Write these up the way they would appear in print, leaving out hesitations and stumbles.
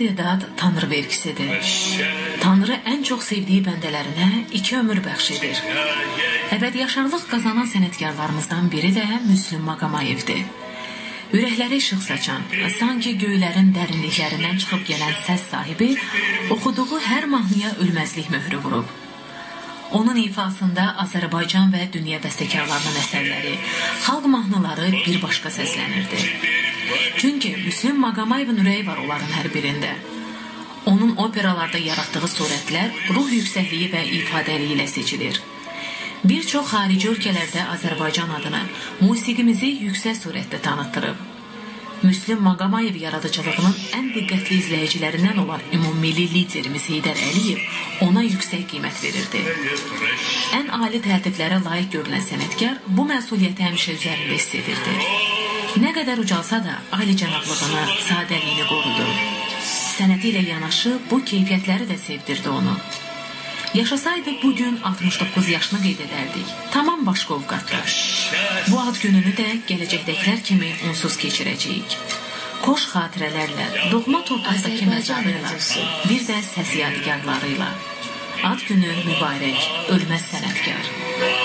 İstedad Tanrı vergisidir. Tanrı ən çox sevdiyi bəndələrinə 2 ömür bəxş edir. Əbədi yaşarlıq qazanan sənətkarlarımızdan biri də Müslüm Maqomayevdir. Ürəkləri işıq saçan, sanki göylərin dərinliklərindən çıxıb gələn səs sahibi oxuduğu hər mahnıya ölməzlik möhrü vurub. Onun ifasında Azərbaycan və dünya bəstəkarlarının əsərləri, xalq mahnıları bir başqa səslənirdi. Çünki Müslüm Maqomayevin ürəyi var onların hər birində. Onun operalarda yaratdığı surətlər ruh yüksəkliyi və ifadəliyi ilə seçilir. Bir çox xarici ölkələrdə Azərbaycan adını, musiqimizi yüksək surətdə tanıtdırıb. Müslüm Maqomayev yaradıcılığının ən diqqətli izləyicilərindən olan ümummilli liderimiz Heydər Əliyev ona yüksək qiymət verirdi. Ən ali tərtiblərə layiq görülən sənətkar bu məsuliyyəti həmişə üzərində hiss edirdi. Nə qədər ucalsa da alicənablığını, sadəliyini qorudu. Sənəti ilə yanaşı bu keyfiyyətləri də sevdirdi onu. Yaşasaydı bugün 69 yaşını qeyd edərdik. Tamam başqa ovqatda. Bu ad gününü də gələcəkdəkilər kimi onsuz keçirəcəyik. Xoş xatirələrlə, doğma torpaqdakı məzarıyla, bir də səs yadigarlarıyla. Ad günü mübarək, ölməz sənətkar.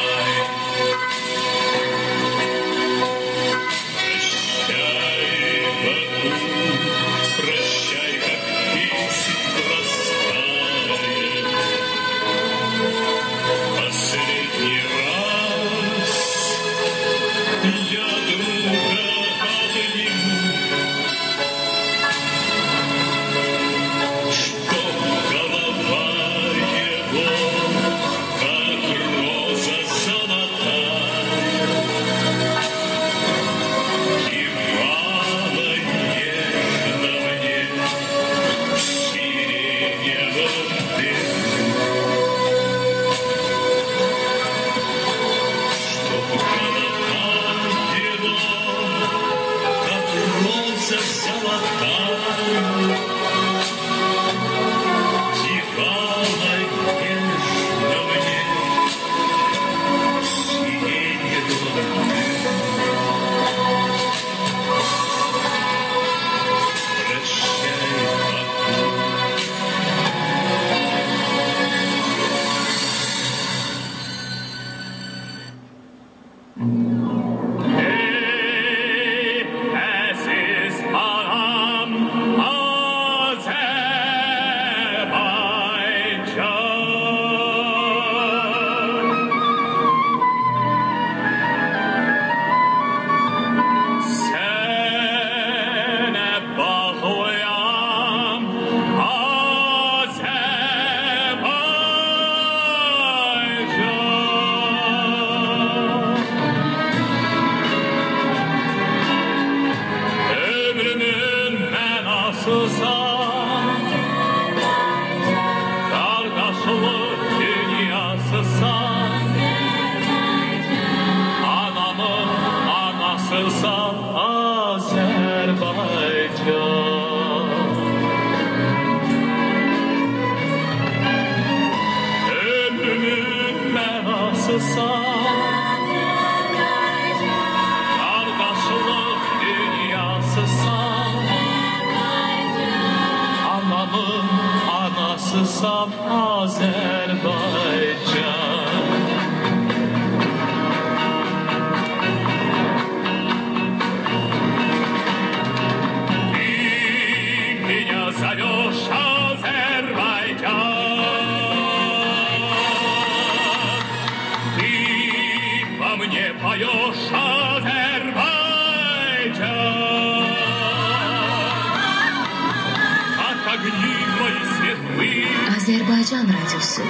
Azərbaycan radiosu.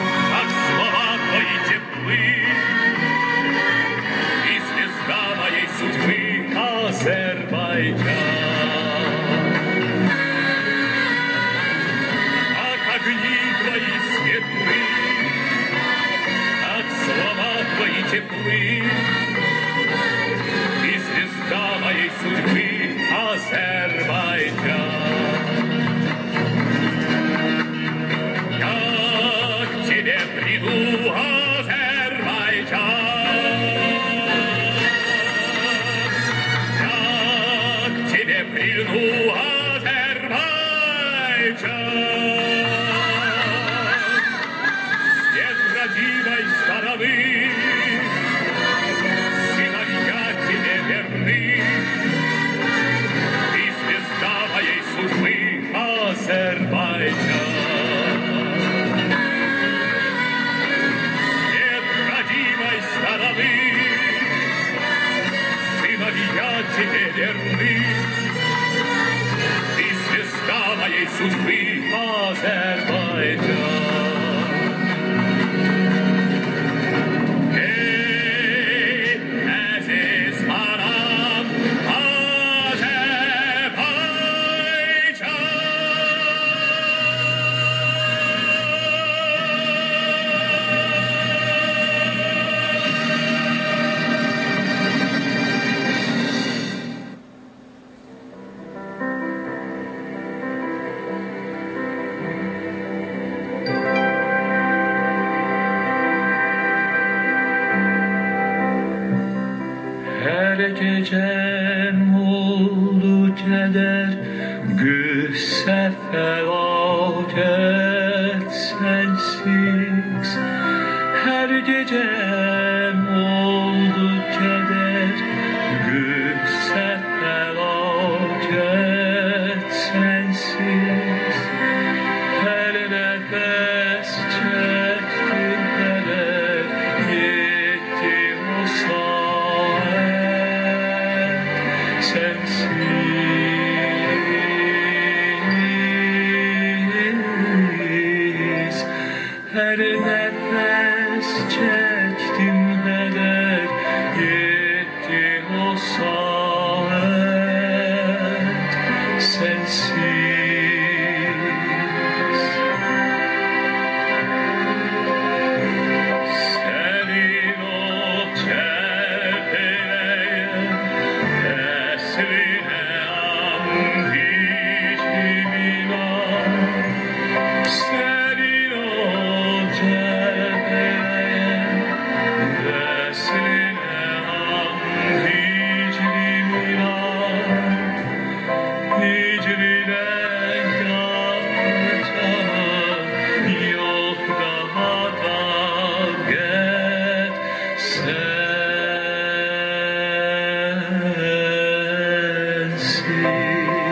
стороны, сыновья тебе верны, ты звезда моей судьбы, Азербайджан. Свет родимой стороны, сыновья тебе верны, ты звезда моей судьбы, Азербайджан. Gecem oldu keder, güsse felaket sensiz. Her gecem oldu keder, güsse felaket sensiz. Her nefes çektim heder, yettim o sensiz. Her nefes çektim heder, yetti o saat sensiz. Senin o çepeleyen esrine andicimin an, senin o çepeleyen esrine andicimin an, hicrine yapacağım yok daha takat sensiz.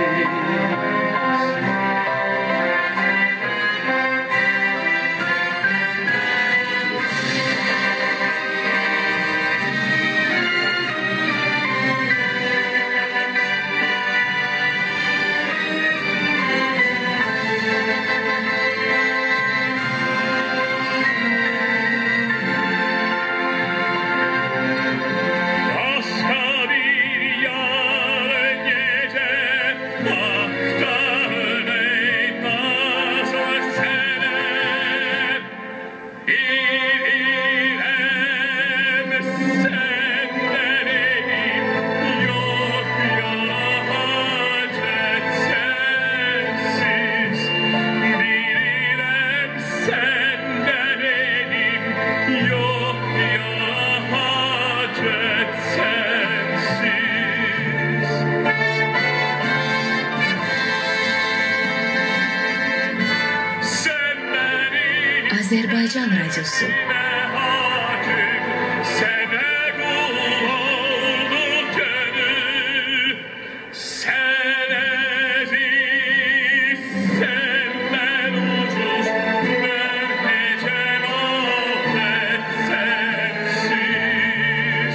Başka bir yarın gece baktan eymaz senem. İrem senden elim yok ya hacet sensiz. İrem senden elim yok ya hacet sensiz. Sen benim Azerbaycan Radyosu hakim, sana kul oldu gönül. Sen aziz, sen ben ucuz, ben ecel affet sensiz.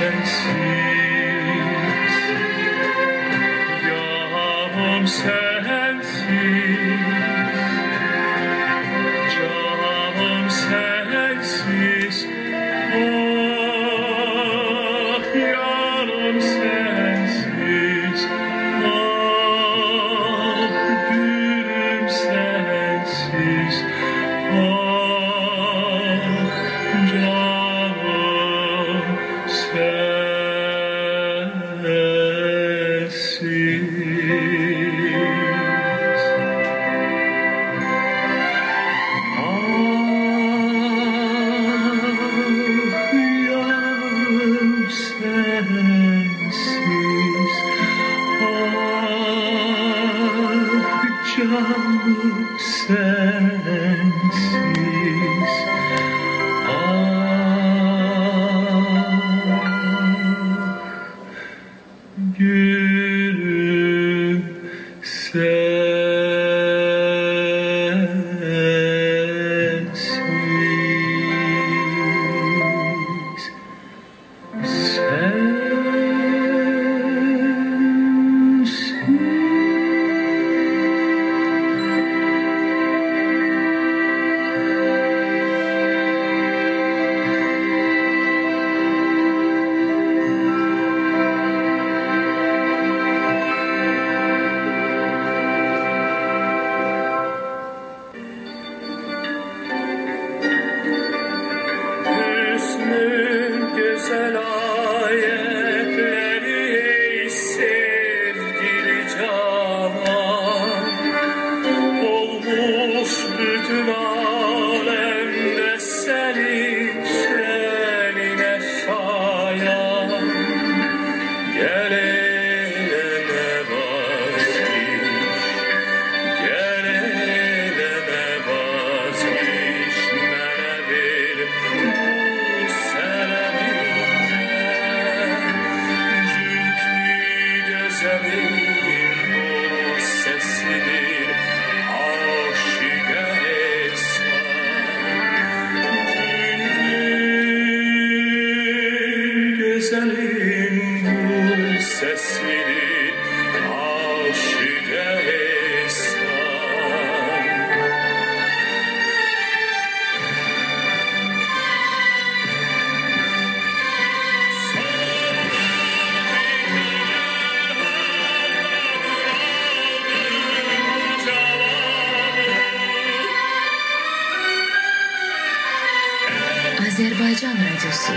Azərbaycan Radyosu.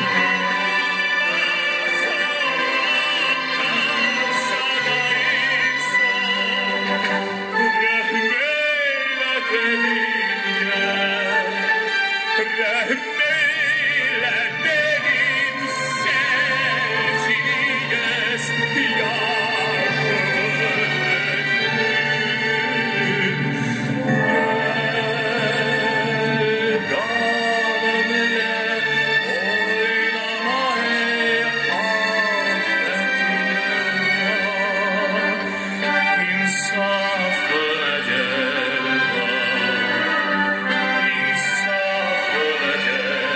İnsafına gel,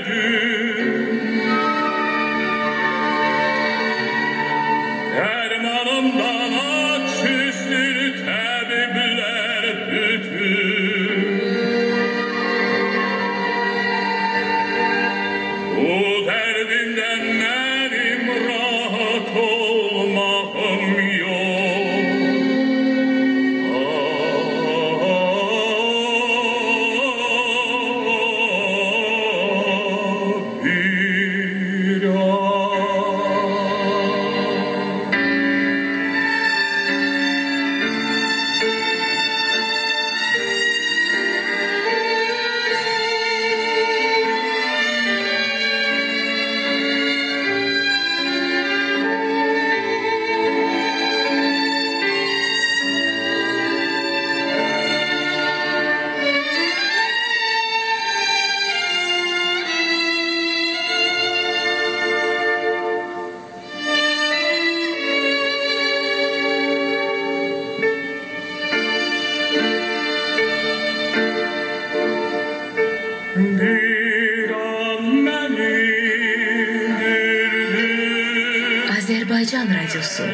Dermanımdan aksüzdür tabipler bütün. Bu derdimden benim rahat olmağım yok. Bir an beni güldürdün. Azərbaycan Radiosu.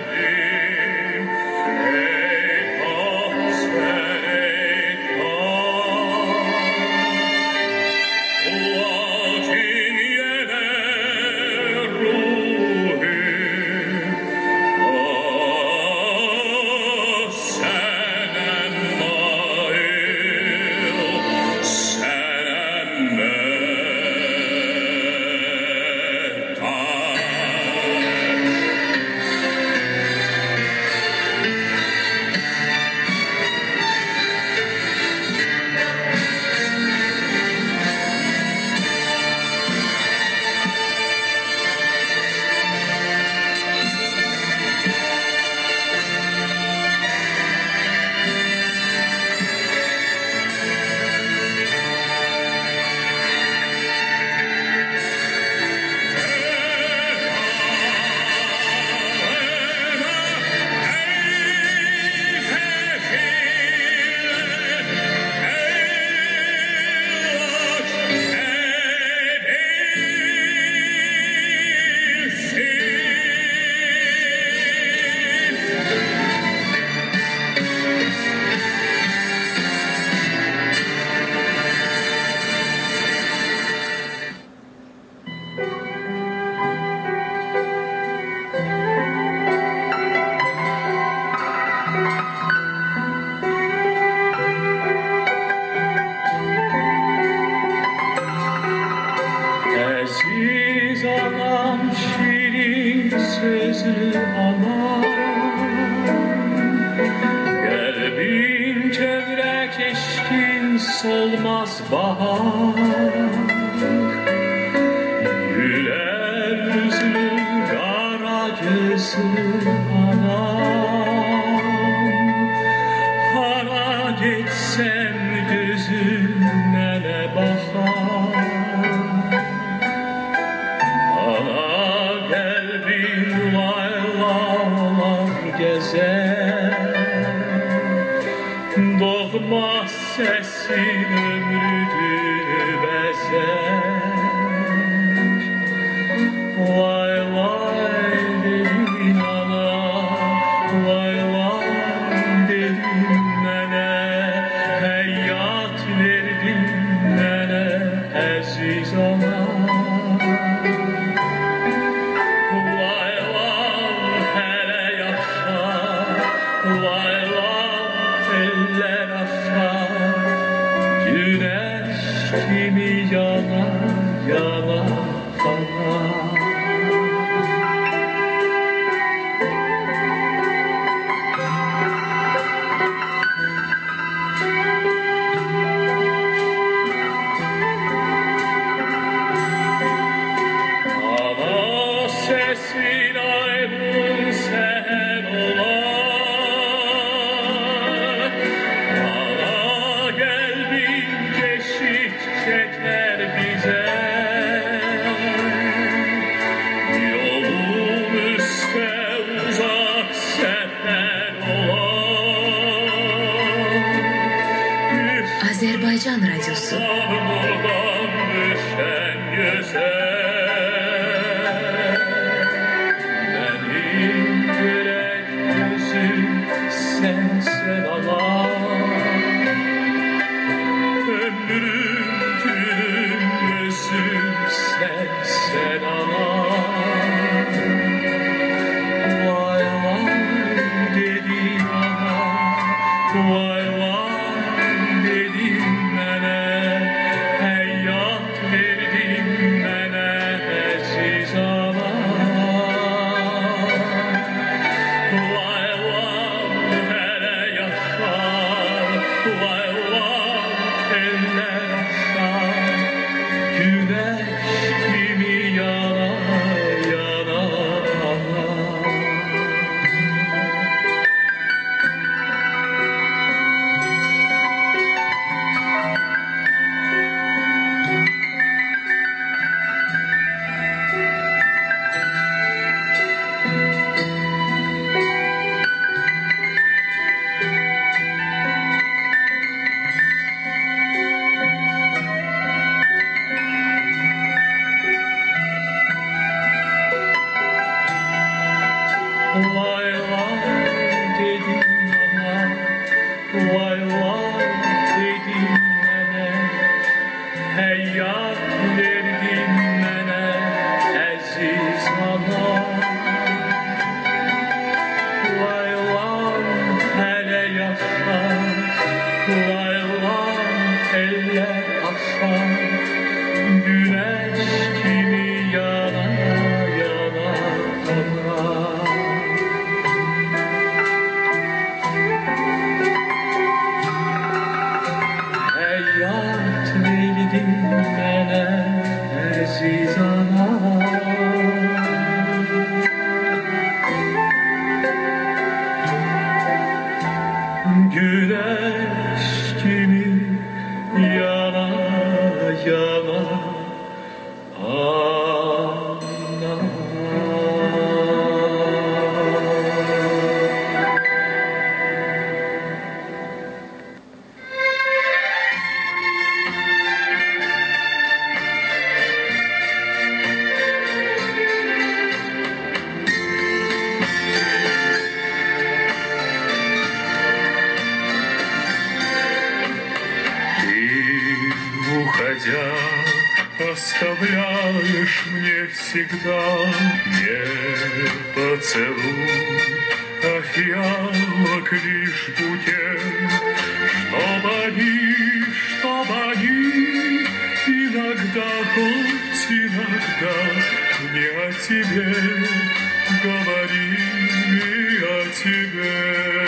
Aziz anam, şirin sözlü anam, kalbin çevrek eşkin solmaz bahar. Güler yüzlü kara gözlü anam, hara geçsem gözüne ne bakar. Ana kalbin laylalar gezer, doğmaz sesin ömrünü bezer. Уходя, оставляешь мне всегда не поцелуй, а фиалок лишь букет, чтоб они иногда, хоть иногда мне о тебе говорили, о тебе.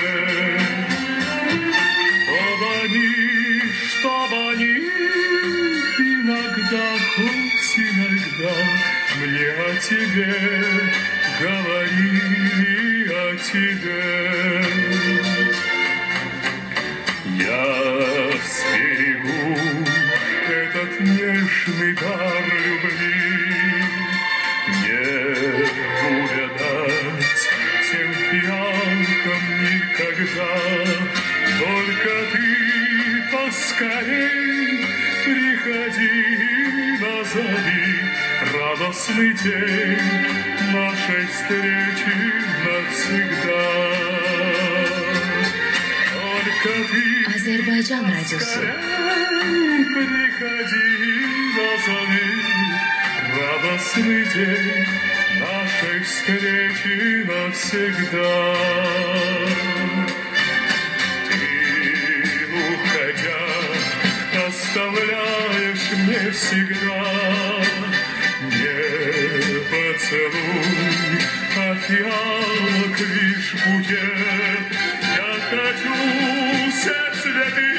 Чтоб они иногда, хоть иногда мне о тебе говорили, о тебе. Я сберегу этот нежный дар любви, не увядать тем фиалкам никогда. Только ты поскорей приходи, назови радостный день нашей встречи навсегда. Только ты Azərbaycan Radyosu. Приходи, назови радостный день нашей встречи навсегда. Оставляешь мне всегда не поцелуй, а фиалок лишь букет. Я хочу все цветы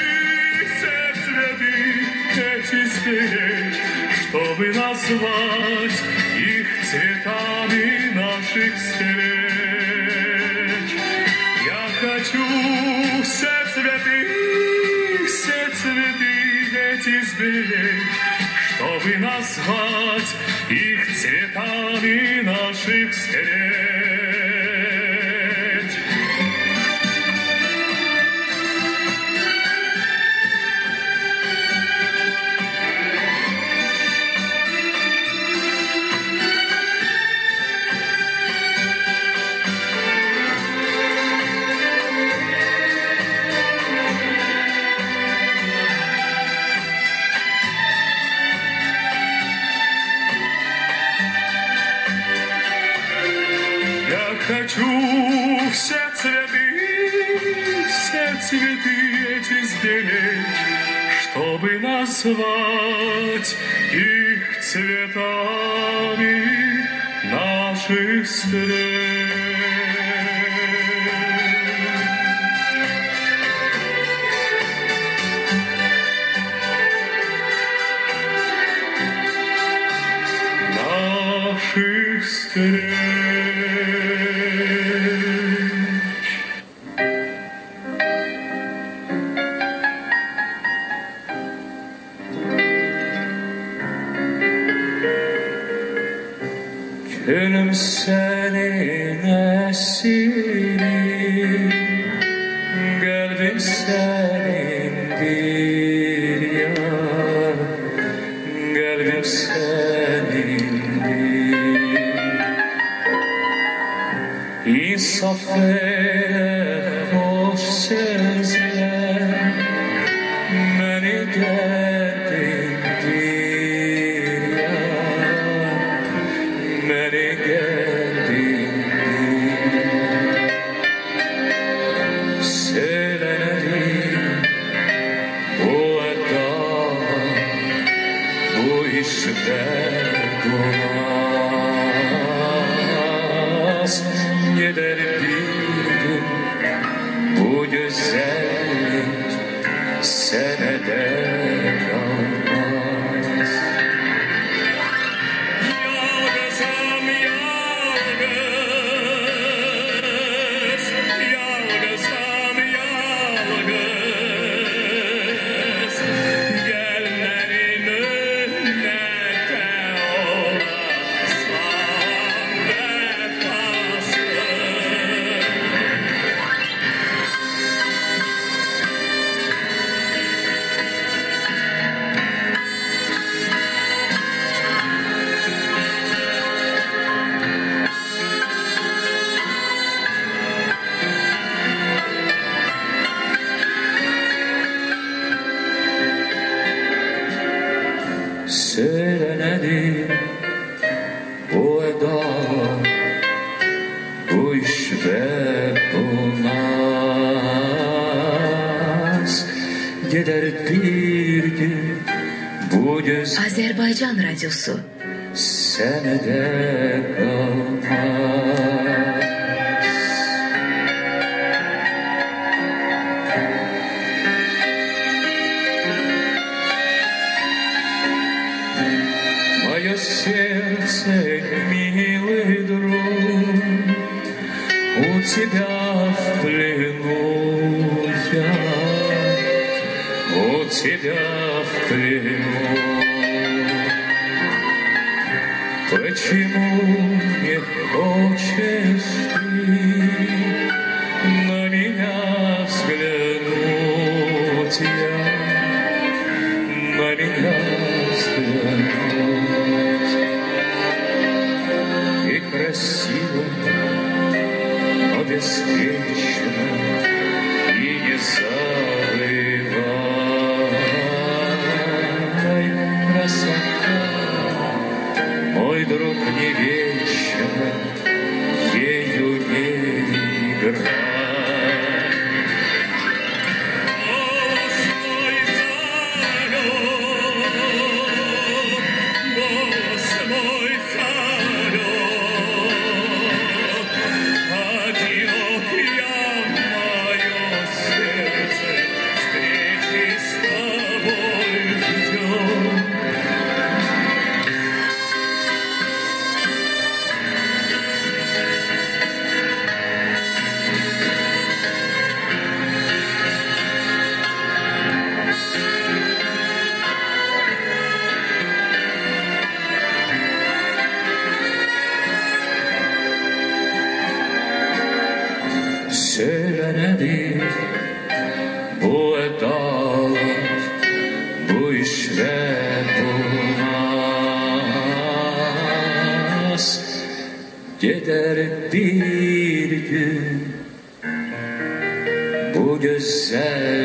эти сберечь, чтобы назвать их цветами наших встреч. Я хочу все цветы эти сберечь, чтобы назвать их цветами наших встреч. Хочу все цветы эти сберечь, чтобы назвать их цветами наших встреч. Наших встреч. Gönlüm senin esiri, kalbim senindir yar, kalbim senindir. İnsaf eyle hoş sözler, beni derdindir yar, beni derdindir. Söylenelim bu edalar, bu işler durmaz. Giderim bir gün Azərbaycan Radiosu. Sənədə qalmaz. Мое сердце, милый друг, у тебя в плену я, у тебя в плену. Почему не хочешь ты на меня взглянуть, на меня взглянуть? И красиво, но беспечно, и не забывай, красота. Мой друг, не вечно, ею не играй. Голос мой царек, одинокая мое сердце, встречи с тобой ждет. Söylenedir bu edalet, bu işler olmaz. Gider bir gün bu güzel